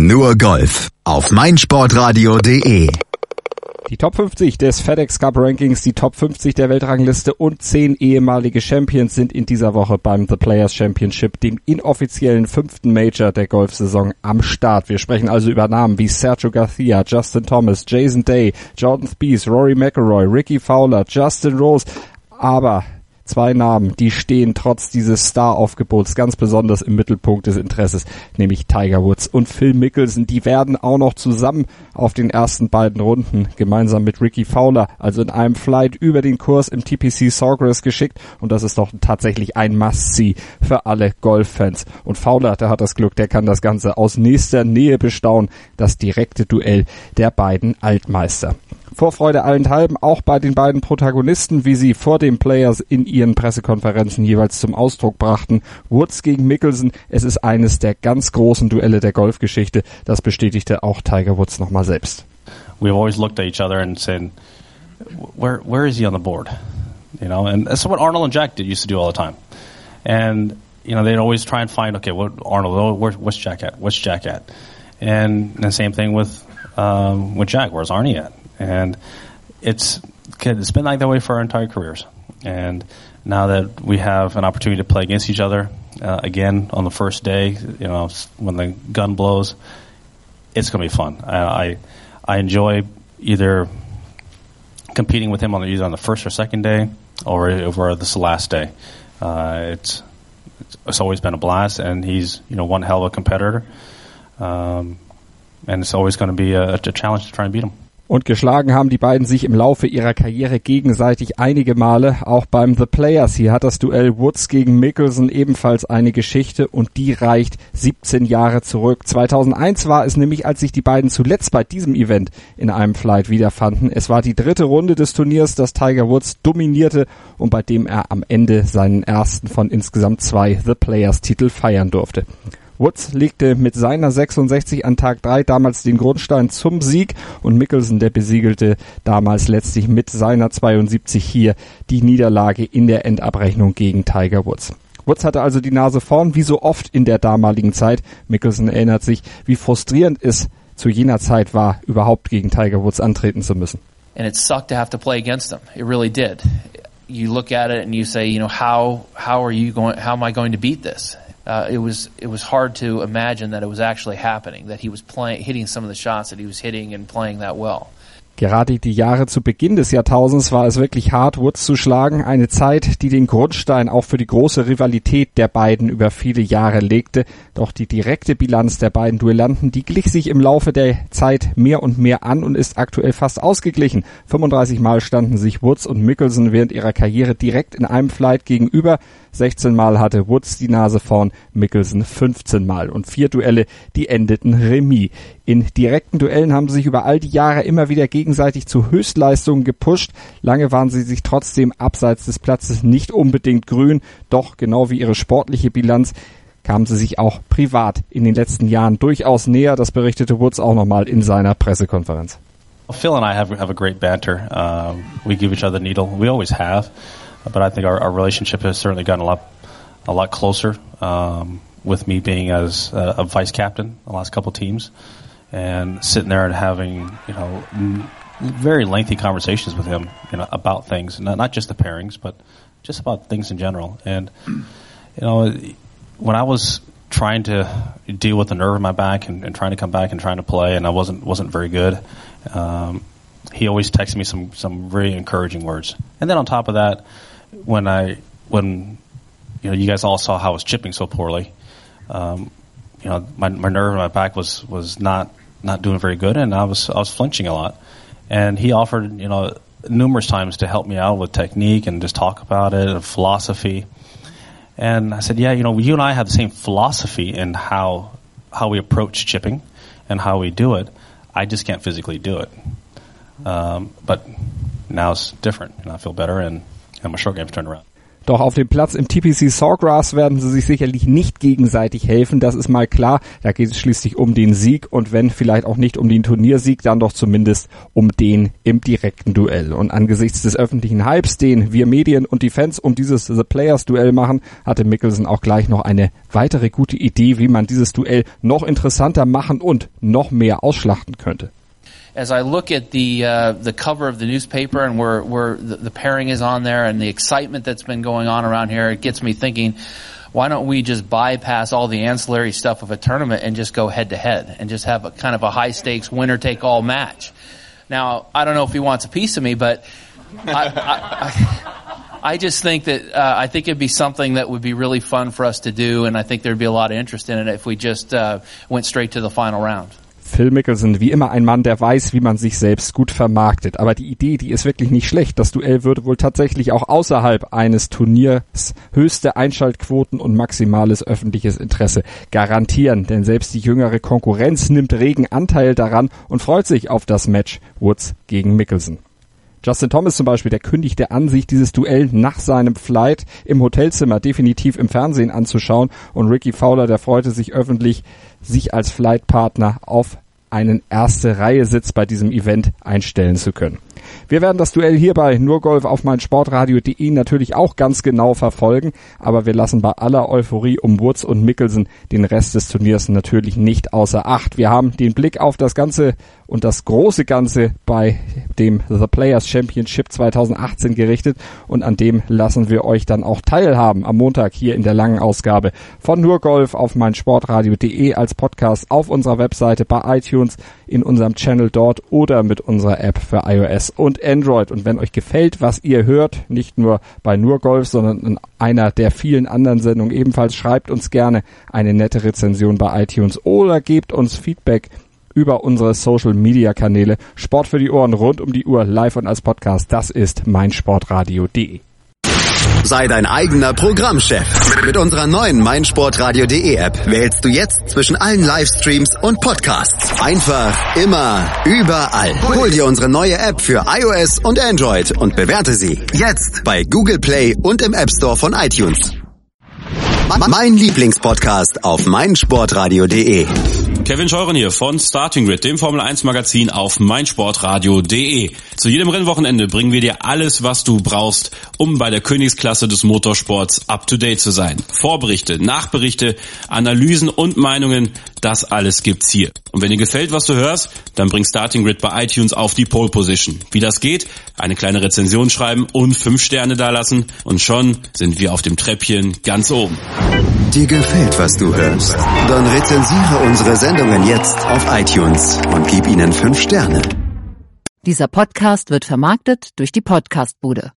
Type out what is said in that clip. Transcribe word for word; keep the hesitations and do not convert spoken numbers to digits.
Nur Golf auf meinsportradio punkt de. Die Top fünfzig des FedEx Cup Rankings, die Top fünfzig der Weltrangliste und zehn ehemalige Champions sind in dieser Woche beim The Players Championship, dem inoffiziellen fünften Major der Golfsaison, am Start. Wir sprechen also über Namen wie Sergio Garcia, Justin Thomas, Jason Day, Jordan Spieth, Rory McIlroy, Ricky Fowler, Justin Rose, aber zwei Namen, die stehen trotz dieses Star-Aufgebots ganz besonders im Mittelpunkt des Interesses, nämlich Tiger Woods und Phil Mickelson. Die werden auch noch zusammen auf den ersten beiden Runden gemeinsam mit Ricky Fowler, also in einem Flight über den Kurs im T P C Sawgrass geschickt, und das ist doch tatsächlich ein Must-See für alle Golffans. Und Fowler, der hat das Glück, der kann das Ganze aus nächster Nähe bestaunen, das direkte Duell der beiden Altmeister. Vorfreude allenthalben, auch bei den beiden Protagonisten, wie sie vor den Players in ihren Pressekonferenzen jeweils zum Ausdruck brachten. Woods gegen Mickelson, es ist eines der ganz großen Duelle der Golfgeschichte. Das bestätigte auch Tiger Woods nochmal selbst. We've always looked at each other and said, where where is he on the board? You know, and that's what Arnold and Jack did, used to do all the time. And, you know, they'd always try and find, okay, what Arnold, oh, where, what's Jack at? What's Jack at? And the same thing with, um, with Jack, where's Arnie at? And it's it's been like that way for our entire careers. And now that we have an opportunity to play against each other uh, again on the first day, you know, when the gun blows, it's going to be fun. I, I I enjoy either competing with him on the, either on the first or second day or over this last day. Uh, it's it's always been a blast, and he's, you know, one hell of a competitor. Um, and it's always going to be a, a challenge to try and beat him. Und geschlagen haben die beiden sich im Laufe ihrer Karriere gegenseitig einige Male, auch beim The Players. Hier hat das Duell Woods gegen Mickelson ebenfalls eine Geschichte, und die reicht siebzehn Jahre zurück. zweitausendeins war es nämlich, als sich die beiden zuletzt bei diesem Event in einem Flight wiederfanden. Es war die dritte Runde des Turniers, das Tiger Woods dominierte und bei dem er am Ende seinen ersten von insgesamt zwei The Players Titel feiern durfte. Woods legte mit seiner sechsundsechzig an Tag drei damals den Grundstein zum Sieg, und Mickelson, der besiegelte damals letztlich mit seiner zweiundsiebzig hier die Niederlage in der Endabrechnung gegen Tiger Woods. Woods hatte also die Nase vorn, wie so oft in der damaligen Zeit. Mickelson erinnert sich, wie frustrierend es zu jener Zeit war, überhaupt gegen Tiger Woods antreten zu müssen. And it sucked to have to play against him. It really did. You look at it and you say, you know, how how are you going? How am I going to beat this? Uh, it was it was hard to imagine that it was actually happening, that he was playing, hitting some of the shots that he was hitting and playing that well. Gerade die Jahre zu Beginn des Jahrtausends war es wirklich hart, Woods zu schlagen. Eine Zeit, die den Grundstein auch für die große Rivalität der beiden über viele Jahre legte. Doch die direkte Bilanz der beiden Duellanten, die glich sich im Laufe der Zeit mehr und mehr an und ist aktuell fast ausgeglichen. fünfunddreißig Mal standen sich Woods und Mickelson während ihrer Karriere direkt in einem Flight gegenüber. sechzehn Mal hatte Woods die Nase vorn, Mickelson fünfzehn Mal. Und vier Duelle, die endeten Remis. In direkten Duellen haben sie sich über all die Jahre immer wieder gegenseitig zu Höchstleistungen gepusht. Lange waren sie sich trotzdem abseits des Platzes nicht unbedingt grün. Doch genau wie ihre sportliche Bilanz kamen sie sich auch privat in den letzten Jahren durchaus näher. Das berichtete Woods auch nochmal in seiner Pressekonferenz. Phil and I have have a great banter. Um, we give each other a needle. We always have. But I think our, our relationship has certainly gotten a lot, a lot closer. Um, with me being as a, a vice captain the last couple teams, and sitting there and having, you know, very lengthy conversations with him, you know, about things, not, not just the pairings, but just about things in general. And you know, when I was trying to deal with the nerve in my back and, and trying to come back and trying to play, and I wasn't wasn't very good. Um, he always texted me some some very encouraging words. And then on top of that, when I when you know you guys all saw how I was chipping so poorly, um, you know my my nerve in my back was was not not doing very good, and I was I was flinching a lot. And he offered, you know, numerous times to help me out with technique and just talk about it and philosophy. And I said, yeah, you know, you and I have the same philosophy in how how we approach chipping and how we do it. I just can't physically do it. Um, but now it's different, and I feel better, and, and my short game's turned around. Doch auf dem Platz im T P C Sawgrass werden sie sich sicherlich nicht gegenseitig helfen, das ist mal klar. Da geht es schließlich um den Sieg und wenn vielleicht auch nicht um den Turniersieg, dann doch zumindest um den im direkten Duell. Und angesichts des öffentlichen Hypes, den wir Medien und die Fans um dieses The Players Duell machen, hatte Mickelson auch gleich noch eine weitere gute Idee, wie man dieses Duell noch interessanter machen und noch mehr ausschlachten könnte. As I look at the uh, the cover of the newspaper and where where the, the pairing is on there and the excitement that's been going on around here, it gets me thinking, why don't we just bypass all the ancillary stuff of a tournament and just go head to head and just have a kind of a high stakes winner take all match? Now, I don't know if he wants a piece of me, but I I, I, I just think that uh, I think it'd be something that would be really fun for us to do, and I think there'd be a lot of interest in it if we just uh, went straight to the final round. Phil Mickelson, wie immer ein Mann, der weiß, wie man sich selbst gut vermarktet. Aber die Idee, die ist wirklich nicht schlecht. Das Duell würde wohl tatsächlich auch außerhalb eines Turniers höchste Einschaltquoten und maximales öffentliches Interesse garantieren. Denn selbst die jüngere Konkurrenz nimmt regen Anteil daran und freut sich auf das Match Woods gegen Mickelson. Justin Thomas zum Beispiel, der kündigte an, sich dieses Duell nach seinem Flight im Hotelzimmer definitiv im Fernsehen anzuschauen. Und Ricky Fowler, der freute sich öffentlich, sich als Flightpartner auf einen Erste-Reihe-Sitz bei diesem Event einstellen zu können. Wir werden das Duell hier bei Nurgolf auf meinsportradio punkt de natürlich auch ganz genau verfolgen, aber wir lassen bei aller Euphorie um Woods und Mickelson den Rest des Turniers natürlich nicht außer Acht. Wir haben den Blick auf das Ganze und das große Ganze bei dem The Players Championship zwanzig achtzehn gerichtet und an dem lassen wir euch dann auch teilhaben am Montag hier in der langen Ausgabe von Nurgolf auf meinsportradio punkt de als Podcast auf unserer Webseite, bei iTunes, in unserem Channel dort oder mit unserer App für iOS und Android. Und wenn euch gefällt, was ihr hört, nicht nur bei Nurgolf, sondern in einer der vielen anderen Sendungen ebenfalls, schreibt uns gerne eine nette Rezension bei iTunes oder gebt uns Feedback über unsere Social-Media-Kanäle. Sport für die Ohren rund um die Uhr, live und als Podcast. Das ist meinsportradio punkt de. Sei dein eigener Programmchef. Mit unserer neuen meinsportradio punkt de App wählst du jetzt zwischen allen Livestreams und Podcasts. Einfach, immer, überall. Hol dir unsere neue App für iOS und Android und bewerte sie jetzt bei Google Play und im App Store von iTunes. Mein Lieblingspodcast auf meinsportradio punkt de. Kevin Scheuren hier von Starting Grid, dem Formel eins Magazin auf meinsportradio punkt de. Zu jedem Rennwochenende bringen wir dir alles, was du brauchst, um bei der Königsklasse des Motorsports up to date zu sein. Vorberichte, Nachberichte, Analysen und Meinungen, das alles gibt's hier. Und wenn dir gefällt, was du hörst, dann bring Starting Grid bei iTunes auf die Pole Position. Wie das geht? Eine kleine Rezension schreiben und fünf Sterne dalassen und schon sind wir auf dem Treppchen ganz oben. Dir gefällt, was du hörst? Dann rezensiere unsere Sendungen jetzt auf iTunes und gib ihnen fünf Sterne. Dieser Podcast wird vermarktet durch die Podcastbude.